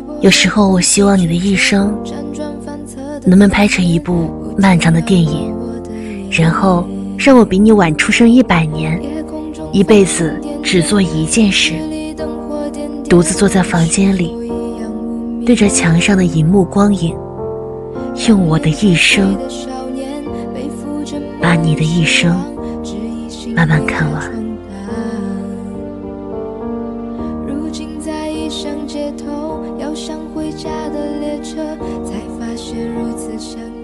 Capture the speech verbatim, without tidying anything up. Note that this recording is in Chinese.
有时候我希望你的一生能不能拍成一部漫长的电影，然后让我比你晚出生一百年，一辈子只做一件事，独自坐在房间里，对着墙上的荧幕光影，用我的一生把你的一生慢慢看完。 如今在异乡街头，要上回家的列车，才发现如此相遇。